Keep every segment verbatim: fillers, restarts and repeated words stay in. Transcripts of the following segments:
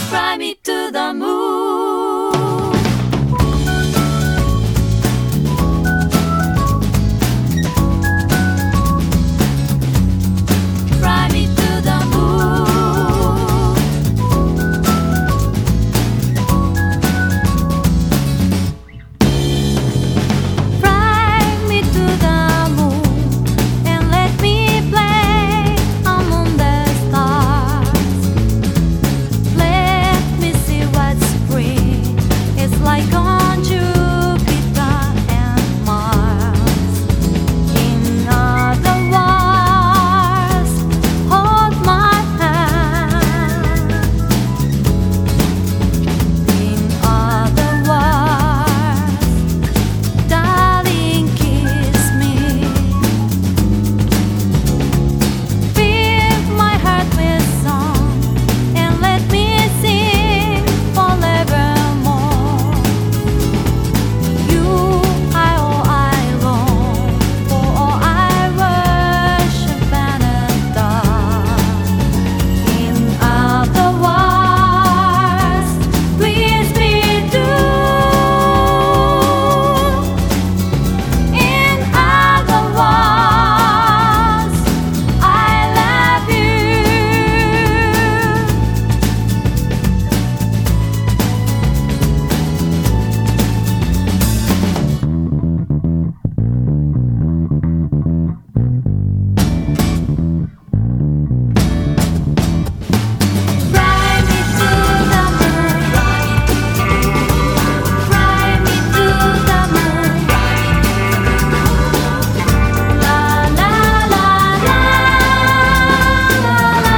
Fly me to the moon. Fly me to the moon. Fly me to the moon and let me play among the stars. Let me see what spring is like on Jupiter and Mars. In other words, hold my hand. In other words, darling, kiss me. Fill my heart with song and let me sing forevermore. You are all I long for, all I worship and adore. In other words, please be true. In other words, I love you. Fly me to the moon. Fly me to the moon. La la la la la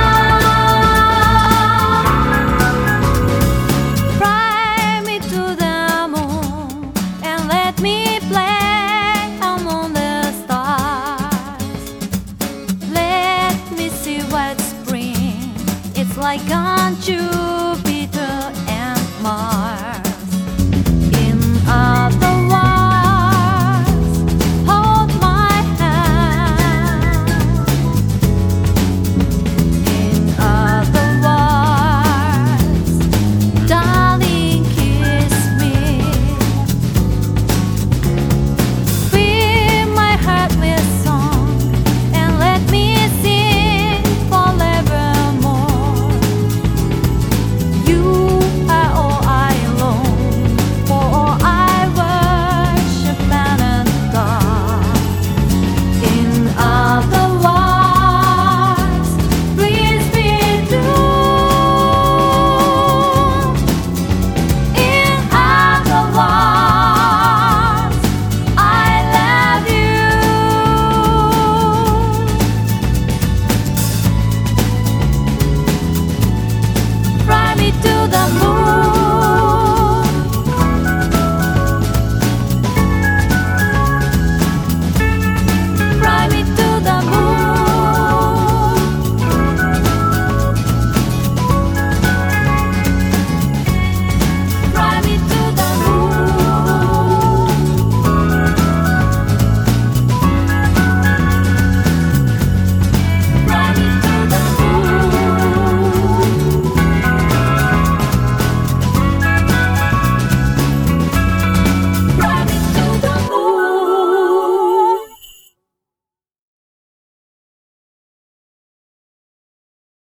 la. Fly me to the moon and let me play among the stars. Let me see what spring it's like on Jupiter and Mars.